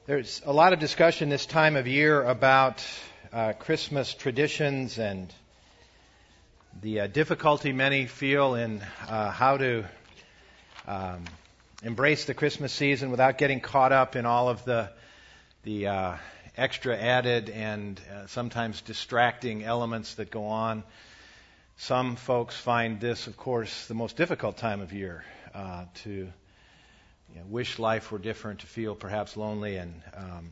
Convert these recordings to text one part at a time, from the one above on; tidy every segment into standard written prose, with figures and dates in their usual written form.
There's a lot of discussion this time of year about Christmas traditions and the difficulty many feel in how to embrace the Christmas season without getting caught up in all of the extra added and sometimes distracting elements that go on. Some folks find this, of course, the most difficult time of year to wish life were different, to feel perhaps lonely, and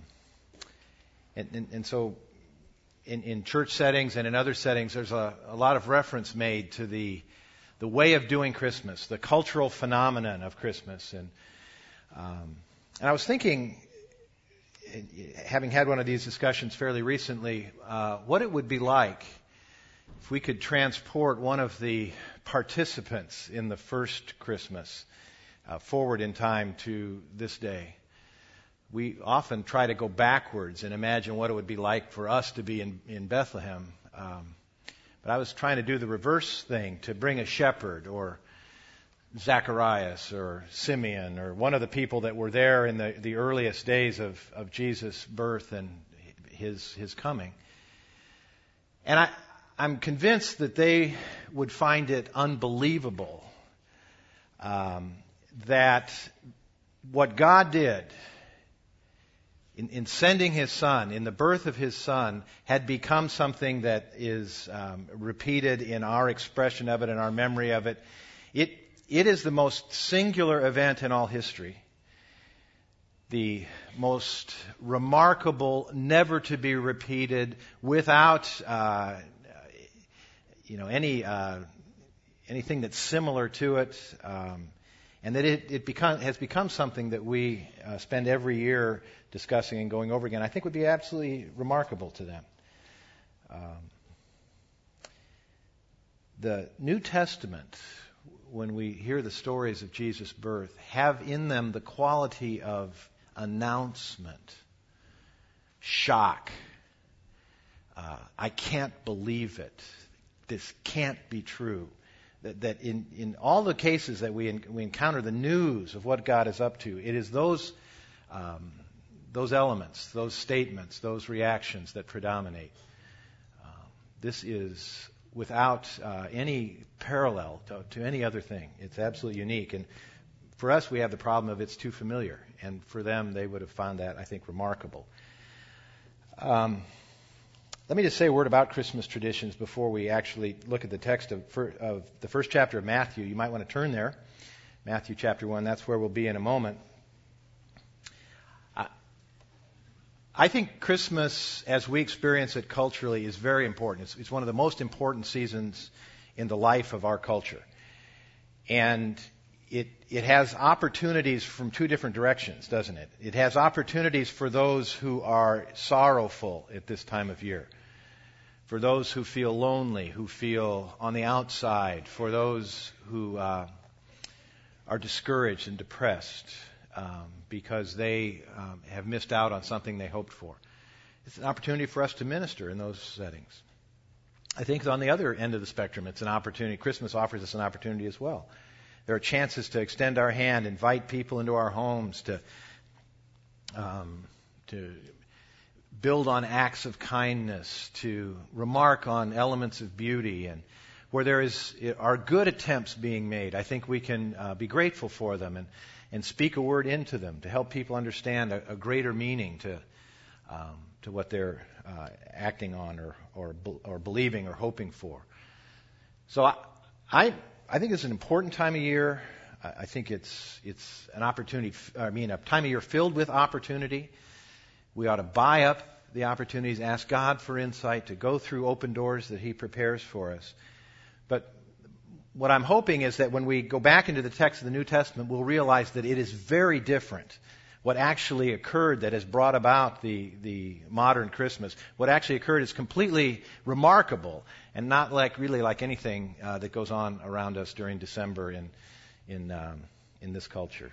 so in church settings and in other settings, there's a lot of reference made to the way of doing Christmas, the cultural phenomenon of Christmas, and I was thinking, having had one of these discussions fairly recently, what it would be like if we could transport one of the participants in the first Christmas forward in time to this day. We often try to go backwards and imagine what it would be like for us to be in Bethlehem. But I was trying to do the reverse thing, to bring a shepherd or Zacharias or Simeon or one of the people that were there in the earliest days of Jesus' birth and his coming. And I'm convinced that they would find it unbelievable that what God did in sending His Son, in the birth of His Son, had become something that is repeated in our expression of it and our memory of it. It is the most singular event in all history. The most remarkable, never to be repeated, without anything that's similar to it. And that it has become something that we spend every year discussing and going over again, I think would be absolutely remarkable to them. The New Testament, when we hear the stories of Jesus' birth, have in them the quality of announcement, shock. I can't believe it. This can't be true. That in all the cases that we encounter the news of what God is up to, it is those elements, those statements, those reactions that predominate. This is without any parallel to any other thing. It's absolutely unique. And for us, we have the problem of it's too familiar. And for them, they would have found that, I think, remarkable. Let me just say a word about Christmas traditions before we actually look at the text of the first chapter of Matthew. You might want to turn there. Matthew chapter 1, that's where we'll be in a moment. I think Christmas, as we experience it culturally, is very important. It's one of the most important seasons in the life of our culture. And it has opportunities from two different directions, doesn't it? It has opportunities for those who are sorrowful at this time of year, for those who feel lonely, who feel on the outside, for those who are discouraged and depressed because they have missed out on something they hoped for. It's an opportunity for us to minister in those settings. I think on the other end of the spectrum, it's an opportunity. Christmas offers us an opportunity as well. There are chances to extend our hand, invite people into our homes, to build on acts of kindness, to remark on elements of beauty, and where there are good attempts being made, I think we can be grateful for them and speak a word into them to help people understand a greater meaning to what they're acting on or believing or hoping for. So I think it's an important time of year. I think it's an opportunity. A time of year filled with opportunity. We ought to buy up the opportunities, ask God for insight, to go through open doors that He prepares for us. But what I'm hoping is that when we go back into the text of the New Testament, we'll realize that it is very different. What actually occurred that has brought about the modern Christmas, what actually occurred is completely remarkable and not really like anything that goes on around us during December in this culture.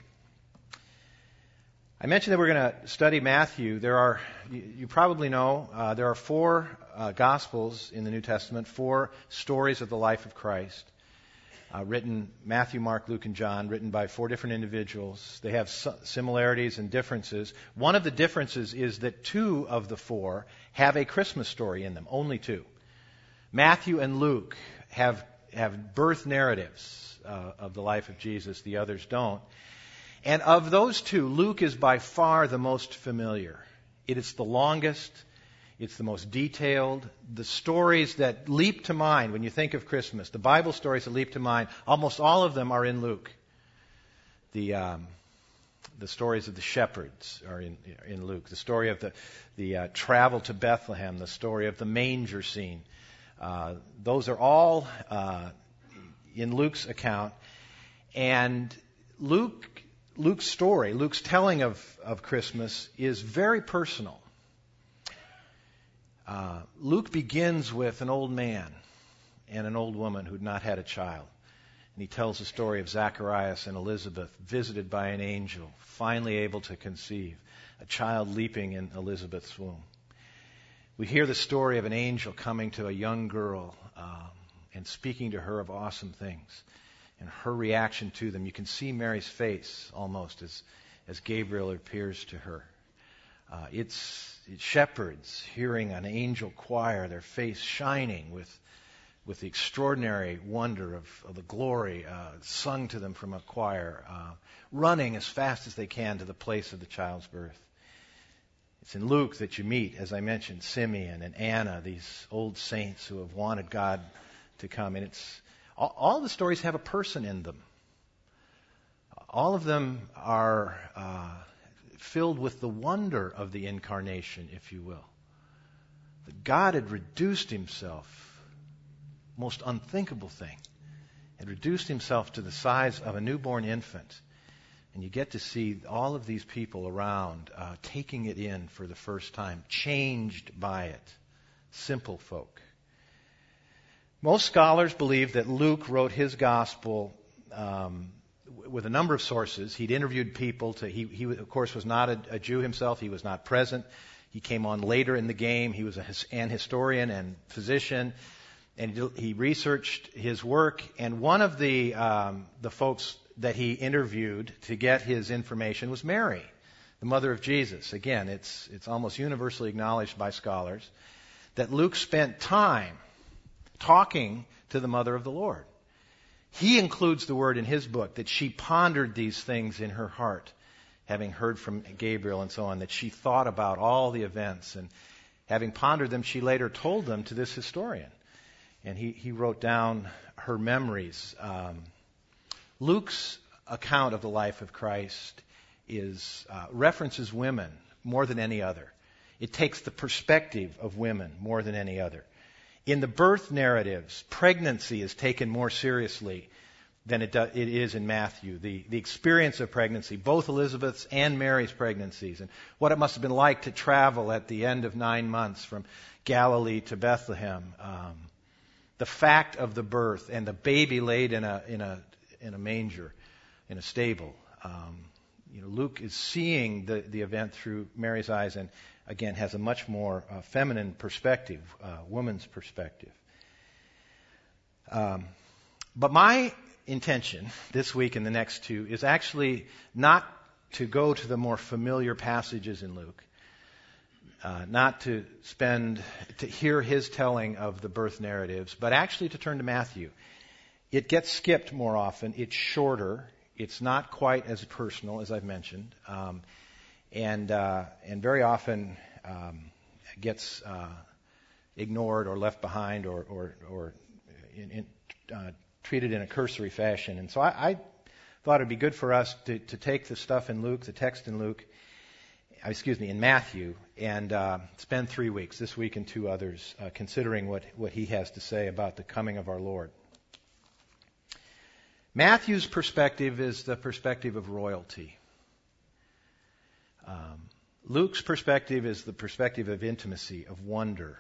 I mentioned that we're going to study Matthew. You probably know, there are 4 Gospels in the New Testament, 4 stories of the life of Christ. written Matthew, Mark, Luke, and John, written by 4 different individuals. They have similarities and differences. One of the differences is that 2 of the 4 have a Christmas story in them, only 2. Matthew and Luke have birth narratives of the life of Jesus. The others don't. And of those 2, Luke is by far the most familiar. It is the longest. It's the most detailed. The stories that leap to mind when you think of Christmas, the Bible stories that leap to mind, almost all of them are in Luke. The stories of the shepherds are in Luke. The story of the travel to Bethlehem, the story of the manger scene. Those are all in Luke's account. And Luke's story, Luke's telling of Christmas is very personal. Luke begins with an old man and an old woman who'd not had a child. And he tells the story of Zacharias and Elizabeth, visited by an angel, finally able to conceive, a child leaping in Elizabeth's womb. We hear the story of an angel coming to a young girl and speaking to her of awesome things. And her reaction to them. You can see Mary's face almost as Gabriel appears to her. It's shepherds hearing an angel choir, their face shining with the extraordinary wonder of the glory sung to them from a choir, running as fast as they can to the place of the child's birth. It's in Luke that you meet, as I mentioned, Simeon and Anna, these old saints who have wanted God to come. And all the stories have a person in them. All of them are filled with the wonder of the incarnation, if you will. That God had reduced himself, most unthinkable thing, had reduced himself to the size of a newborn infant. And you get to see all of these people around taking it in for the first time, changed by it. Simple folk. Most scholars believe that Luke wrote his gospel with a number of sources. He'd interviewed people. He of course, was not a Jew himself. He was not present. He came on later in the game. He was an historian and physician, and he researched his work. And one of the folks that he interviewed to get his information was Mary, the mother of Jesus. Again, it's almost universally acknowledged by scholars that Luke spent time talking to the mother of the Lord. He includes the word in his book that she pondered these things in her heart, having heard from Gabriel and so on, that she thought about all the events, and having pondered them, she later told them to this historian. And he wrote down her memories. Luke's account of the life of Christ references women more than any other. It takes the perspective of women more than any other. In the birth narratives, pregnancy is taken more seriously than it is in Matthew. The experience of pregnancy, both Elizabeth's and Mary's pregnancies, and what it must have been like to travel at the end of 9 months from Galilee to Bethlehem. The fact of the birth and the baby laid in a manger, in a stable. Luke is seeing the event through Mary's eyes, and again, has a much more feminine perspective, woman's perspective. But my intention this week and the next 2 is actually not to go to the more familiar passages in Luke, not to hear his telling of the birth narratives, but actually to turn to Matthew. It gets skipped more often. It's shorter. It's not quite as personal, as I've mentioned. And very often gets ignored or left behind or treated in a cursory fashion. And so I thought it'd be good for us to take the stuff in Luke, the text in in Matthew, and spend 3 weeks, this week and 2 others, considering what he has to say about the coming of our Lord. Matthew's perspective is the perspective of royalty. Luke's perspective is the perspective of intimacy, of wonder,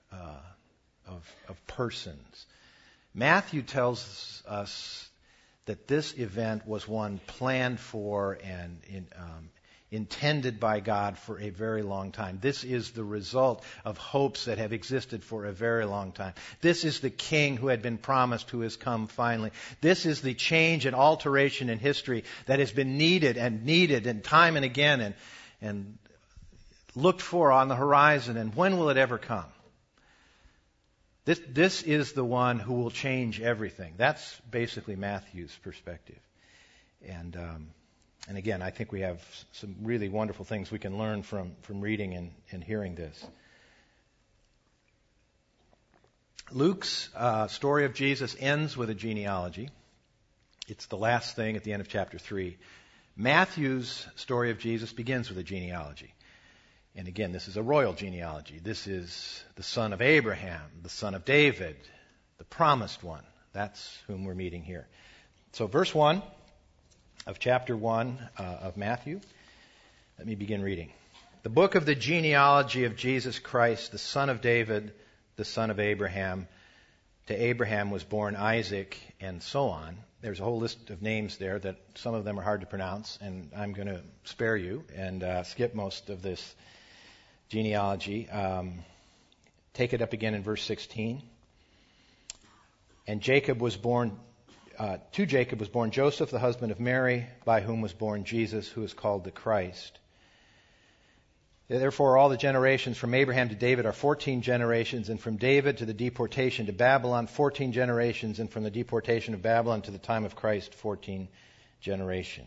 of persons. Matthew tells us that this event was one planned for and intended by God for a very long time. This is the result of hopes that have existed for a very long time. This is the king who had been promised, who has come finally. This is the change and alteration in history that has been needed and time and again and looked for on the horizon. And when will it ever come? This is the one who will change everything. That's basically Matthew's perspective. And again, I think we have some really wonderful things we can learn from reading and hearing this. Luke's story of Jesus ends with a genealogy. It's the last thing at the end of chapter 3. Matthew's story of Jesus begins with a genealogy. And again, this is a royal genealogy. This is the son of Abraham, the son of David, the promised one. That's whom we're meeting here. So verse 1 of chapter 1 of Matthew. Let me begin reading. The book of the genealogy of Jesus Christ, the son of David, the son of Abraham. To Abraham was born Isaac, and so on. There's a whole list of names there that some of them are hard to pronounce, and I'm going to spare you and skip most of this genealogy. Take it up again in verse 16. And Jacob was born, to Jacob was born Joseph, the husband of Mary, by whom was born Jesus, who is called the Christ. Therefore, all the generations from Abraham to David are 14 generations, and from David to the deportation to Babylon, 14 generations, and from the deportation of Babylon to the time of Christ, 14 generations.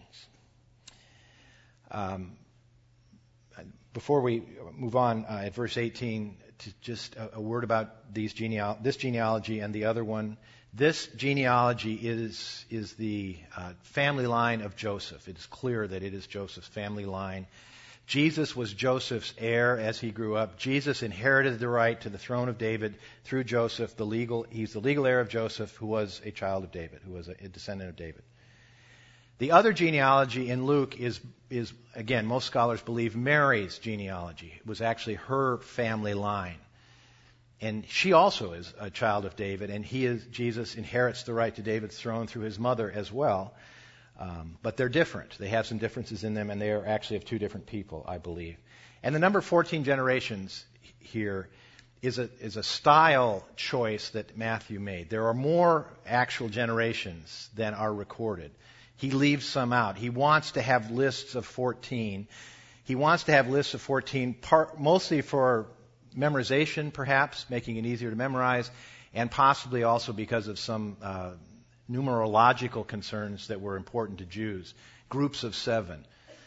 Before we move on at verse 18, to just a word about this genealogy and the other one. This genealogy is the family line of Joseph. It is clear that it is Joseph's family line. Jesus was Joseph's heir as he grew up. Jesus inherited the right to the throne of David through Joseph. He's the legal heir of Joseph, who was a child of David, who was a descendant of David. The other genealogy in Luke is again, most scholars believe Mary's genealogy. It was actually her family line. And she also is a child of David, and Jesus inherits the right to David's throne through his mother as well. But they're different. They have some differences in them, and they are actually of two different people, I believe. And the number 14 generations here is a style choice that Matthew made. There are more actual generations than are recorded. He leaves some out. He wants to have lists of 14. He wants to have lists of 14, mostly for memorization, perhaps, making it easier to memorize, and possibly also because of some numerological concerns that were important to Jews. Groups of 7,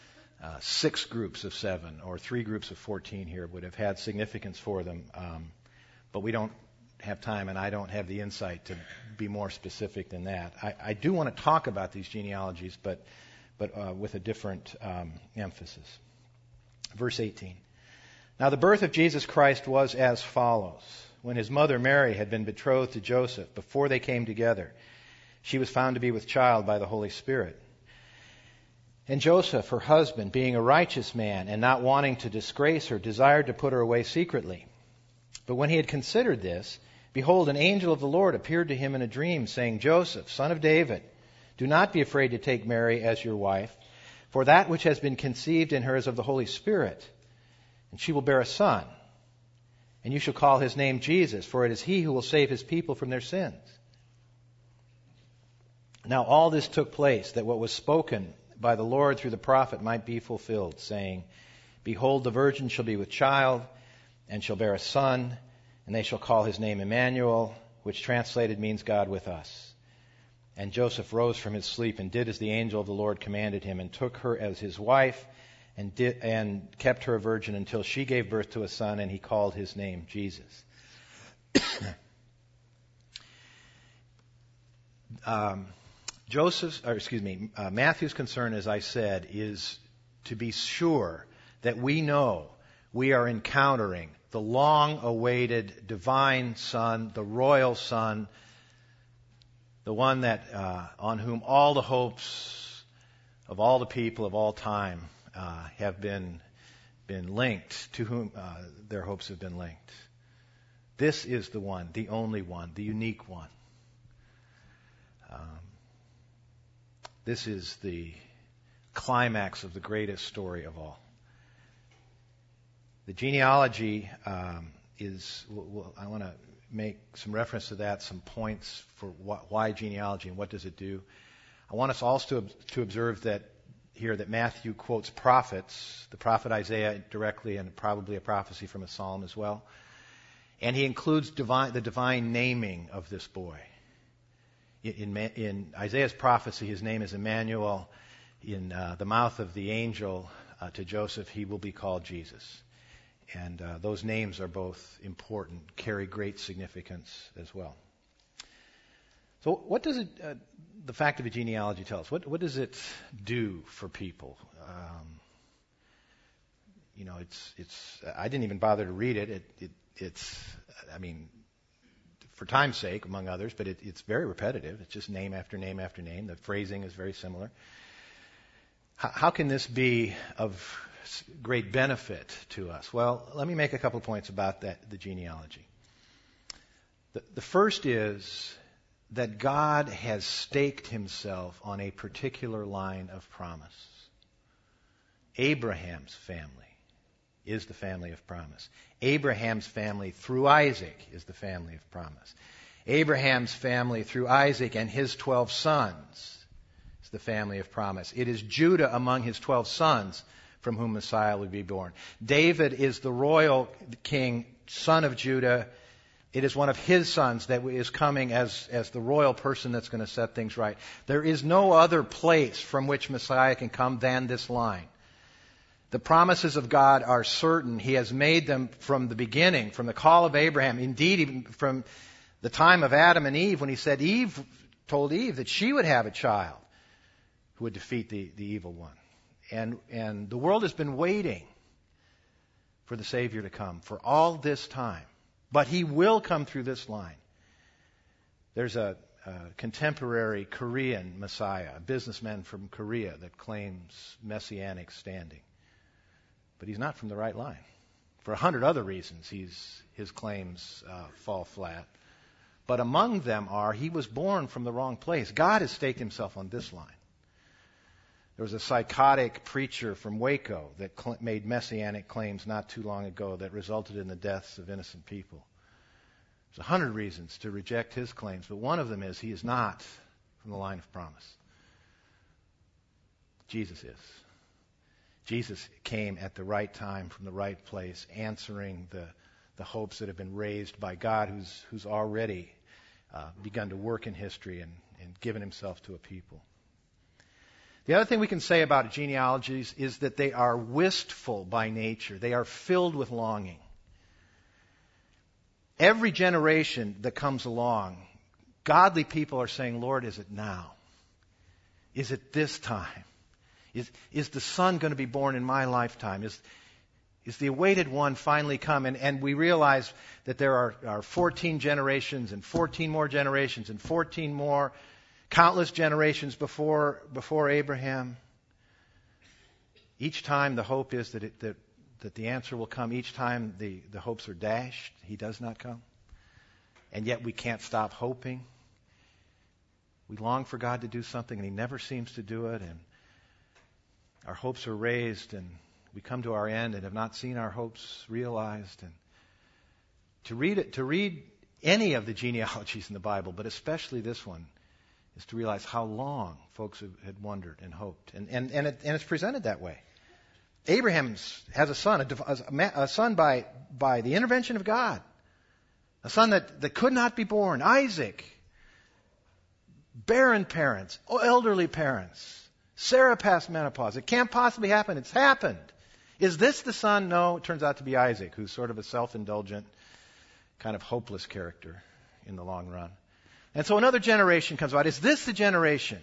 6 groups of 7, or 3 groups of 14 here would have had significance for them. But we don't have time, and I don't have the insight to be more specific than that. I do want to talk about these genealogies, but with a different emphasis. Verse 18. Now the birth of Jesus Christ was as follows. When his mother Mary had been betrothed to Joseph, before they came together, she was found to be with child by the Holy Spirit. And Joseph, her husband, being a righteous man and not wanting to disgrace her, desired to put her away secretly. But when he had considered this, behold, an angel of the Lord appeared to him in a dream, saying, Joseph, son of David, do not be afraid to take Mary as your wife, for that which has been conceived in her is of the Holy Spirit. And she will bear a son, and you shall call his name Jesus, for it is he who will save his people from their sins. Now all this took place, that what was spoken by the Lord through the prophet might be fulfilled, saying, Behold, the virgin shall be with child, and shall bear a son, and they shall call his name Emmanuel, which translated means God with us. And Joseph rose from his sleep and did as the angel of the Lord commanded him, and took her as his wife, and kept her a virgin until she gave birth to a son, and he called his name Jesus. Matthew's concern, as I said, is to be sure that we know we are encountering the long-awaited divine Son, the royal Son, the one that on whom all the hopes of all the people of all time have been linked, to whom their hopes have been linked. This is the one, the only one, the unique one. This is the climax of the greatest story of all. The genealogy I want to make some reference to that, some points for why genealogy and what does it do. I want us also to observe that Matthew quotes prophets, the prophet Isaiah directly, and probably a prophecy from a psalm as well. And he includes the divine naming of this boy. In Isaiah's prophecy, his name is Emmanuel. In the mouth of the angel to Joseph, he will be called Jesus. And those names are both important, carry great significance as well. So what does the fact of a genealogy tell us? What does it do for people? I didn't even bother to read it. It's for time's sake, among others, but it's very repetitive. It's just name after name after name. The phrasing is very similar. How can this be of great benefit to us? Well, let me make a couple of points about the genealogy. The first is that God has staked himself on a particular line of promise. Abraham's family is the family of promise. Abraham's family through Isaac is the family of promise. Abraham's family through Isaac and his 12 sons is the family of promise. It is Judah among his 12 sons from whom Messiah would be born. David is the royal king, son of Judah. It is one of his sons that is coming as the royal person that's going to set things right. There is no other place from which Messiah can come than this line. The promises of God are certain. He has made them from the beginning, from the call of Abraham. Indeed, even from the time of Adam and Eve, when he said told Eve that she would have a child who would defeat the evil one. And the world has been waiting for the Savior to come for all this time. But he will come through this line. There's a contemporary Korean Messiah, a businessman from Korea that claims messianic standing. But he's not from the right line. For 100 other reasons, his claims fall flat. But among them he was born from the wrong place. God has staked himself on this line. There was a psychotic preacher from Waco that made messianic claims not too long ago that resulted in the deaths of innocent people. There's 100 reasons to reject his claims, but one of them is he is not from the line of promise. Jesus is. Jesus came at the right time from the right place, answering the hopes that have been raised by God, who's already begun to work in history and given himself to a people. The other thing we can say about genealogies is that they are wistful by nature. They are filled with longing. Every generation that comes along, godly people are saying, Lord, is it now? Is it this time? Is the Son going to be born in my lifetime? Is the awaited one finally come? And we realize that there are 14 generations and 14 more generations and 14 more, countless generations before Abraham. Each time the hope is that the answer will come. Each time the hopes are dashed, he does not come. And yet we can't stop hoping. We long for God to do something and he never seems to do it. And our hopes are raised and we come to our end and have not seen our hopes realized. And to read any of the genealogies in the Bible, but especially this one, is to realize how long folks had wondered and hoped. And it's presented that way. Abraham has a son by the intervention of God. A son that could not be born. Isaac. Barren parents. Elderly parents. Sarah past menopause. It can't possibly happen. It's happened. Is this the son? No, it turns out to be Isaac, who's sort of a self-indulgent, kind of hopeless character in the long run. And so another generation comes about. Is this the generation?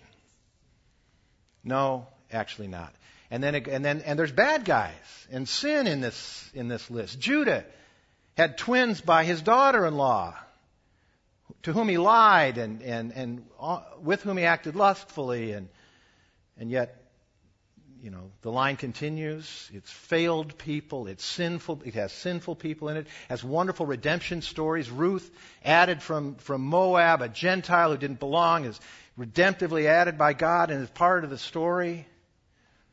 No, actually not. And there's bad guys and sin in this list. Judah had twins by his daughter-in-law, to whom he lied and with whom he acted lustfully, and yet, the line continues. It's failed people. It's sinful. It has sinful people in it. It has wonderful redemption stories. Ruth, added from Moab, a Gentile who didn't belong, is redemptively added by God and is part of the story.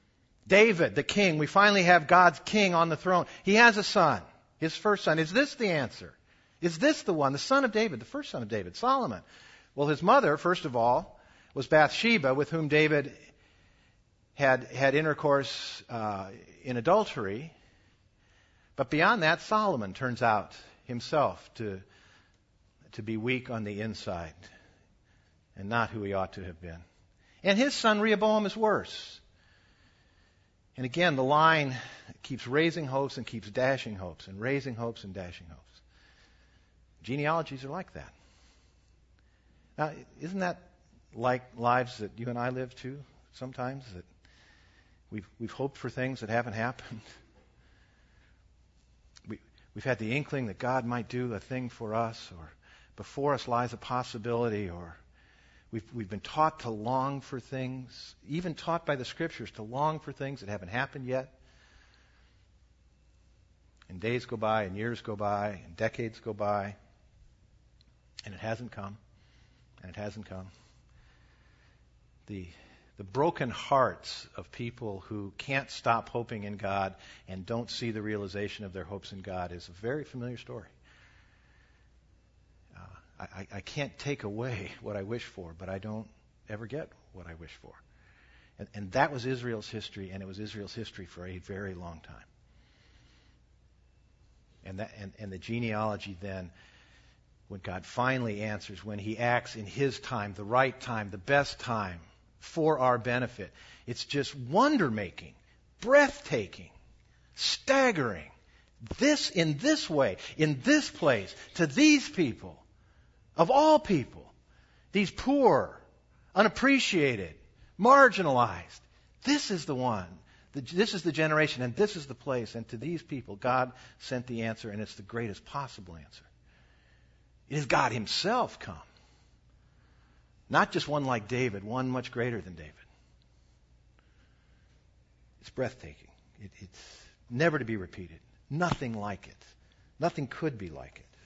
David, the king, we finally have God's king on the throne. He has a son, his first son. Is this the answer? Is this the one, the son of David, the first son of David, Solomon? Well, his mother, first of all, was Bathsheba, with whom David had intercourse in adultery. But beyond that, Solomon turns out himself to be weak on the inside and not who he ought to have been. And his son Rehoboam is worse. And again, the line keeps raising hopes and keeps dashing hopes, and raising hopes and dashing hopes. Genealogies are like that. Now, isn't that like lives that you and I live too sometimes? That we've hoped for things that haven't happened. We've had the inkling that God might do a thing for us, or before us lies a possibility, or we've been taught to long for things, even taught by the Scriptures to long for things that haven't happened yet. And days go by, and years go by, and decades go by, and it hasn't come, and it hasn't come. The broken hearts of people who can't stop hoping in God and don't see the realization of their hopes in God is a very familiar story. I can't take away what I wish for, but I don't ever get what I wish for. And that was Israel's history, and it was Israel's history for a very long time. And the genealogy then, when God finally answers, when He acts in His time, the right time, the best time, for our benefit, it's just wonder-making, breathtaking, staggering. This in this way, in this place, to these people, of all people, these poor, unappreciated, marginalized. This is the one. This is the generation, and this is the place. And to these people, God sent the answer, and it's the greatest possible answer. It is God Himself come. Not just one like David, one much greater than David. It's breathtaking. It's never to be repeated. Nothing like it. Nothing could be like it.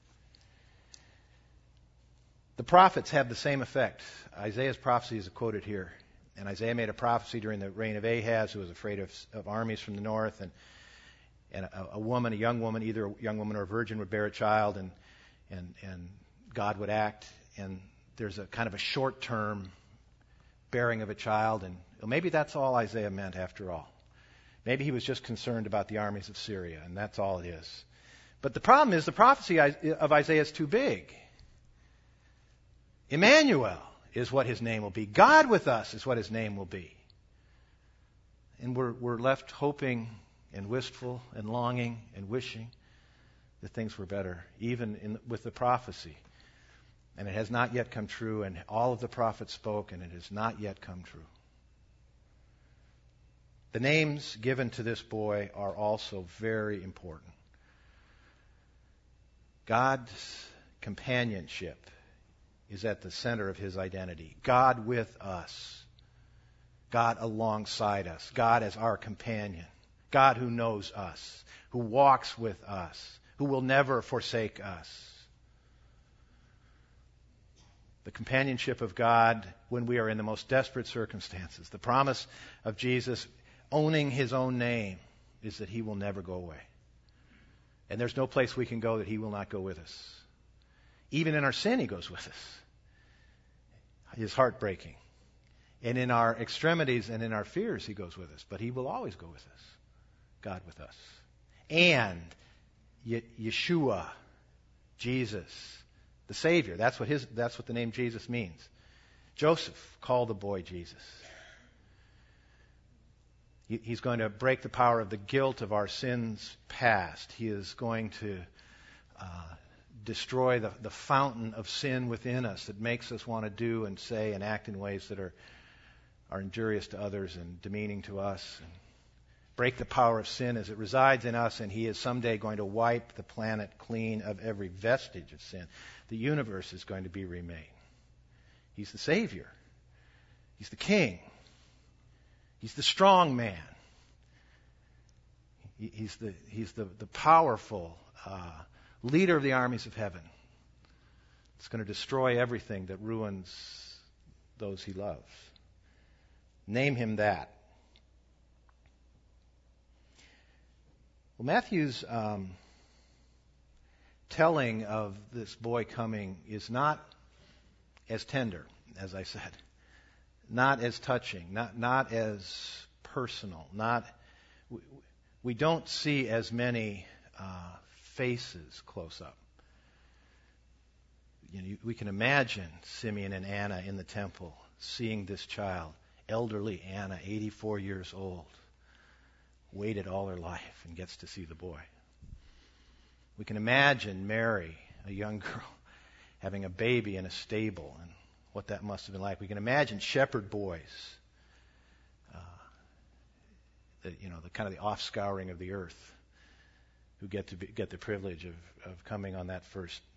The prophets have the same effect. Isaiah's prophecy is quoted here. And Isaiah made a prophecy during the reign of Ahaz, who was afraid of armies from the north. And a woman, a young woman, either a young woman or a virgin, would bear a child, and God would act. And there's a kind of a short-term bearing of a child, and maybe that's all Isaiah meant after all. Maybe he was just concerned about the armies of Syria, and that's all it is. But the problem is the prophecy of Isaiah is too big. Emmanuel is what his name will be. God with us is what his name will be. And we're left hoping and wistful and longing and wishing that things were better, even with the prophecy. And it has not yet come true, and all of the prophets spoke, and it has not yet come true. The names given to this boy are also very important. God's companionship is at the center of his identity. God with us. God alongside us. God as our companion. God who knows us, who walks with us, who will never forsake us. The companionship of God when we are in the most desperate circumstances. The promise of Jesus owning his own name is that he will never go away. And there's no place we can go that he will not go with us. Even in our sin, he goes with us. His heartbreaking. And in our extremities and in our fears, he goes with us. But he will always go with us. God with us. And Yeshua, Jesus, the Savior. That's what the name Jesus means. Joseph called the boy Jesus. He's going to break the power of the guilt of our sins past. He is going to destroy the fountain of sin within us that makes us want to do and say and act in ways that are injurious to others and demeaning to us. And break the power of sin as it resides in us, and he is someday going to wipe the planet clean of every vestige of sin. The universe is going to be remade. He's the Savior. He's the King. He's the strong man. He's the powerful leader of the armies of heaven. It's going to destroy everything that ruins those he loves. Name him that. Well, Matthew's telling of this boy coming is not as tender, as I said, not as touching, not as personal, we don't see as many faces close up. We can imagine Simeon and Anna in the temple seeing this child, elderly Anna, 84 years old, waited all her life and gets to see the boy. We can imagine Mary, a young girl, having a baby in a stable and what that must have been like. We can imagine shepherd boys, the kind of the offscouring of the earth, who get the privilege of coming on those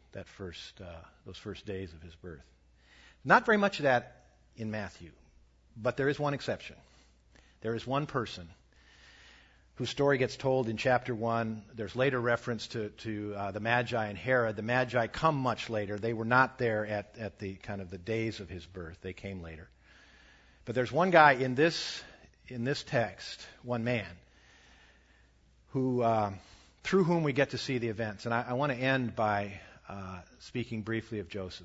first days of his birth. Not very much of that in Matthew, but there is one exception. There is one person whose story gets told in chapter 1. There's later reference to the Magi and Herod. The Magi come much later. They were not there at the kind of the days of his birth. They came later. But there's one guy in this text, one man, who through whom we get to see the events. And I want to end by speaking briefly of Joseph.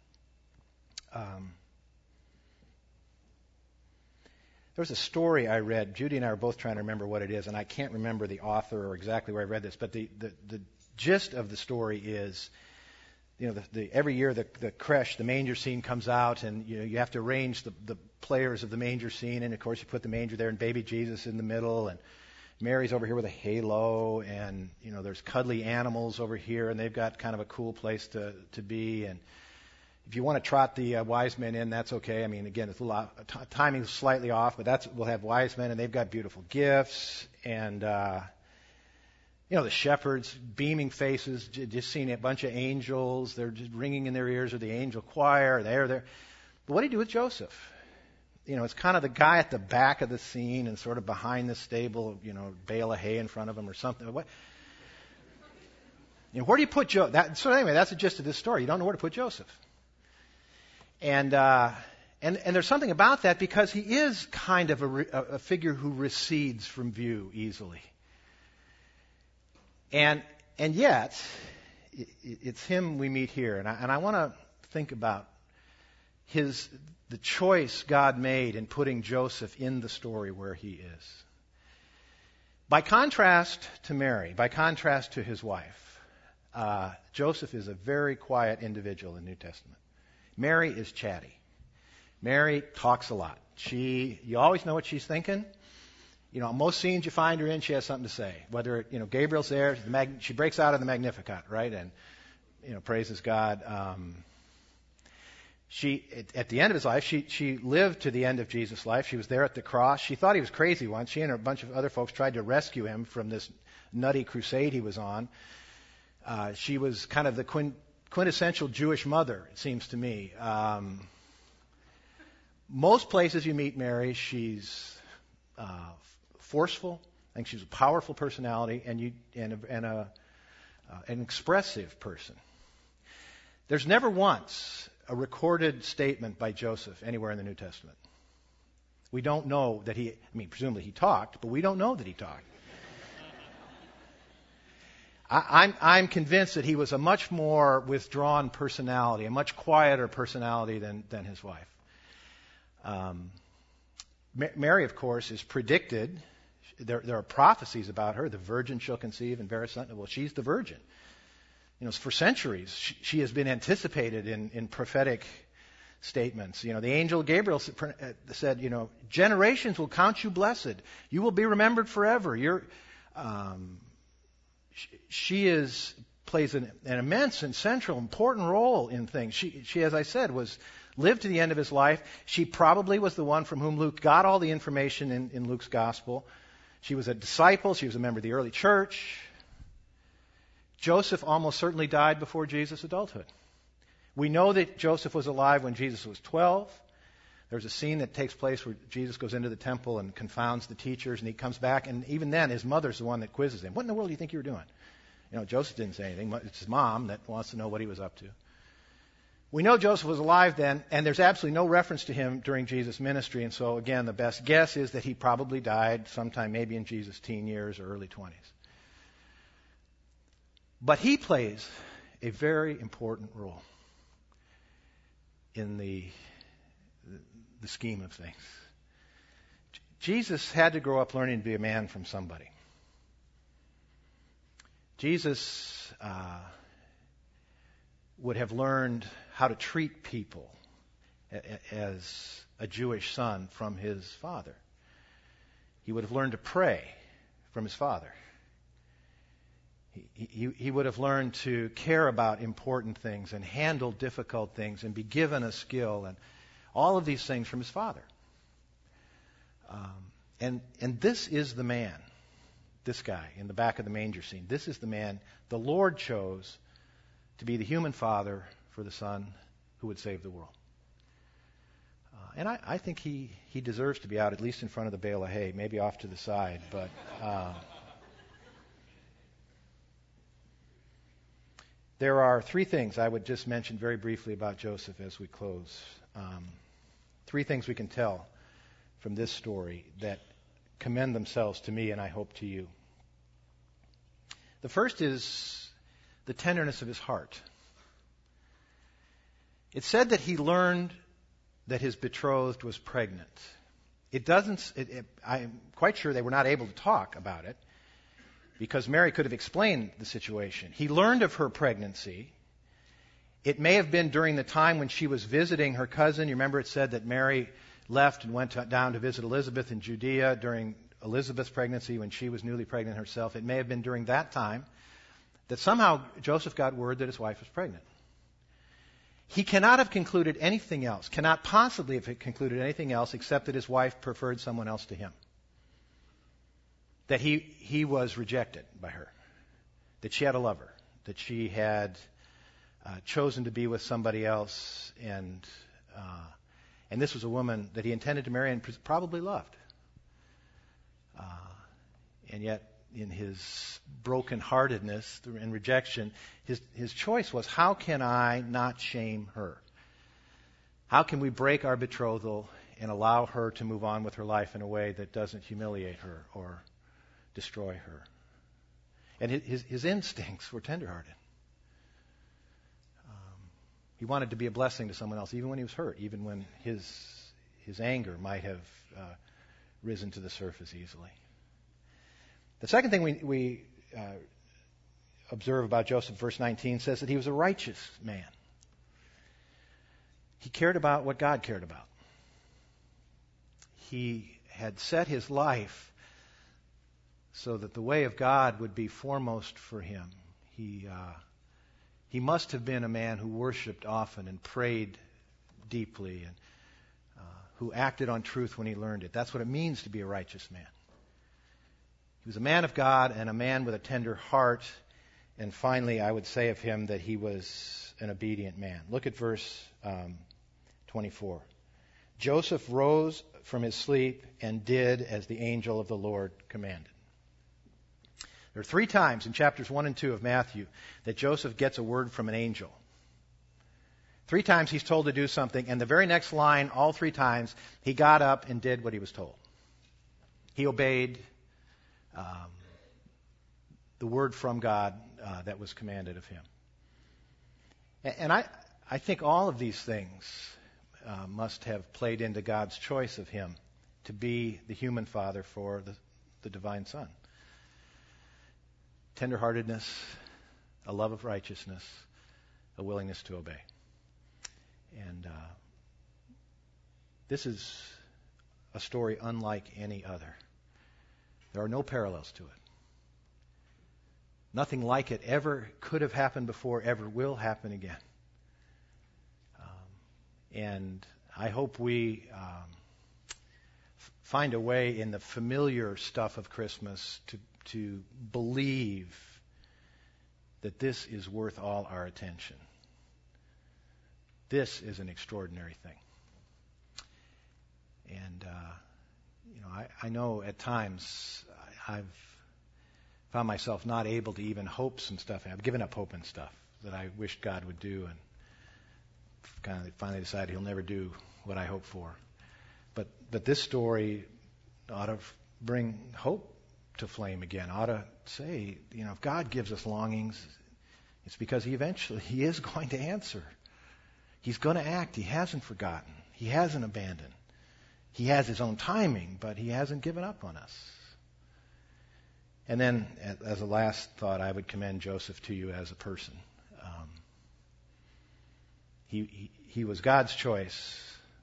There was a story I read. Judy and I are both trying to remember what it is, and I can't remember the author or exactly where I read this. But the gist of the story is, every year the creche, the manger scene comes out, and you have to arrange the players of the manger scene, and of course you put the manger there and baby Jesus in the middle, and Mary's over here with a halo, and there's cuddly animals over here, and they've got kind of a cool place to be. And if you want to trot the wise men in, that's okay. I mean, again, it's timing's slightly off, but we'll have wise men, and they've got beautiful gifts, and the shepherds, beaming faces, just seeing a bunch of angels. They're just ringing in their ears with the angel choir. They're there. But what do you do with Joseph? It's kind of the guy at the back of the scene and sort of behind the stable, bale of hay in front of him or something. What? Where do you put Joseph? So anyway, that's the gist of this story. You don't know where to put Joseph. And there's something about that, because he is kind of a figure who recedes from view easily. And yet, it's him we meet here. And I want to think about the choice God made in putting Joseph in the story where he is. By contrast to Mary, by contrast to his wife, Joseph is a very quiet individual in the New Testament. Mary is chatty. Mary talks a lot. You always know what she's thinking. Most scenes you find her in, she has something to say. Whether, Gabriel's there, she breaks out of the Magnificat, right? And, praises God. At the end of his life, she lived to the end of Jesus' life. She was there at the cross. She thought he was crazy once. She and a bunch of other folks tried to rescue him from this nutty crusade he was on. She was kind of the quintessential Jewish mother, it seems to me. Most places you meet Mary, she's forceful. I think she's a powerful personality and an expressive person. There's never once a recorded statement by Joseph anywhere in the New Testament. We don't know that presumably he talked, but we don't know that he talked. I'm convinced that he was a much more withdrawn personality, a much quieter personality than his wife. Mary, of course, is predicted. There are prophecies about her. The virgin shall conceive and bear a son. Well, she's the virgin. For centuries, she has been anticipated in prophetic statements. The angel Gabriel said, generations will count you blessed. You will be remembered forever. She plays an immense and central, important role in things. She, as I said, lived to the end of his life. She probably was the one from whom Luke got all the information in Luke's gospel. She was a disciple. She was a member of the early church. Joseph almost certainly died before Jesus' adulthood. We know that Joseph was alive when Jesus was 12. There's a scene that takes place where Jesus goes into the temple and confounds the teachers, and he comes back, and even then his mother's the one that quizzes him. What in the world do you think you were doing? Joseph didn't say anything. It's his mom that wants to know what he was up to. We know Joseph was alive then, and there's absolutely no reference to him during Jesus' ministry, and so again, the best guess is that he probably died sometime maybe in Jesus' teen years or early 20s. But he plays a very important role in the scheme of things. Jesus had to grow up learning to be a man from somebody. Jesus would have learned how to treat people as a Jewish son from his father. He would have learned to pray from his father. He would have learned to care about important things and handle difficult things and be given a skill and all of these things from his father. And this is the man, this guy in the back of the manger scene. This is the man the Lord chose to be the human father for the Son who would save the world. And I think he deserves to be out, at least in front of the bale of hay, maybe off to the side. But there are three things I would just mention very briefly about Joseph as we close. Three things we can tell from this story that commend themselves to me and I hope to you. The first is the tenderness of his heart. It said that he learned that his betrothed was pregnant. I'm quite sure they were not able to talk about it because Mary could have explained the situation. He learned of her pregnancy. It may have been during the time when she was visiting her cousin. You remember it said that Mary left and went down to visit Elizabeth in Judea during Elizabeth's pregnancy when she was newly pregnant herself. It may have been during that time that somehow Joseph got word that his wife was pregnant. He cannot have concluded anything else, cannot possibly have concluded anything else except that his wife preferred someone else to him. That he was rejected by her. That she had a lover. That she had chosen to be with somebody else. And this was a woman that he intended to marry and probably loved. And yet, in his brokenheartedness and rejection, his choice was, how can I not shame her? How can we break our betrothal and allow her to move on with her life in a way that doesn't humiliate her or destroy her? And his instincts were tenderhearted. He wanted to be a blessing to someone else, even when he was hurt, even when his anger might have risen to the surface easily. The second thing we observe about Joseph, verse 19, says that he was a righteous man. He cared about what God cared about. He had set his life so that the way of God would be foremost for him. He must have been a man who worshiped often and prayed deeply and who acted on truth when he learned it. That's what it means to be a righteous man. He was a man of God and a man with a tender heart. And finally, I would say of him that he was an obedient man. Look at verse 24. Joseph rose from his sleep and did as the angel of the Lord commanded. There are 3 times in chapters 1 and 2 of Matthew that Joseph gets a word from an angel. 3 times he's told to do something, and the very next line, all 3 times, he got up and did what he was told. He obeyed the word from God that was commanded of him. And I think all of these things must have played into God's choice of him to be the human father for the divine Son. Tenderheartedness, a love of righteousness, a willingness to obey. And this is a story unlike any other. There are no parallels to it. Nothing like it ever could have happened before, ever will happen again. And I hope we find a way in the familiar stuff of Christmas to believe that this is worth all our attention. This is an extraordinary thing. And, I know at times I've found myself not able to even hope some stuff. I've given up hope and stuff that I wished God would do, and kind of finally decided He'll never do what I hope for. But this story ought to bring hope to flame again. Ought to say, if God gives us longings, It's because he is going to answer. He's going to act. He hasn't forgotten. He hasn't abandoned. He has his own timing, but he hasn't given up on us. And then, as a last thought, I would commend Joseph to you as a person. He was God's choice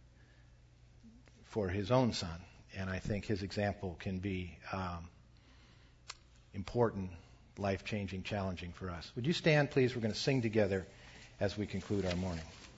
for his own son, and I think his example can be important, life-changing, challenging for us. Would you stand, please? We're going to sing together as we conclude our morning.